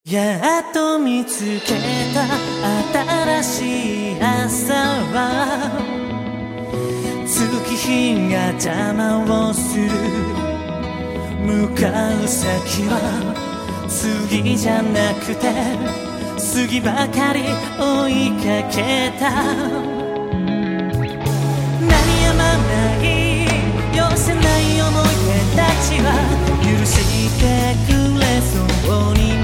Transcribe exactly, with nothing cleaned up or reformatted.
やっと見つけた新しい朝は月日が邪魔をする。向かう先は次じゃなくて杉ばかり追いかけた。鳴りやまない寄せない思い出たちは許してくれそうに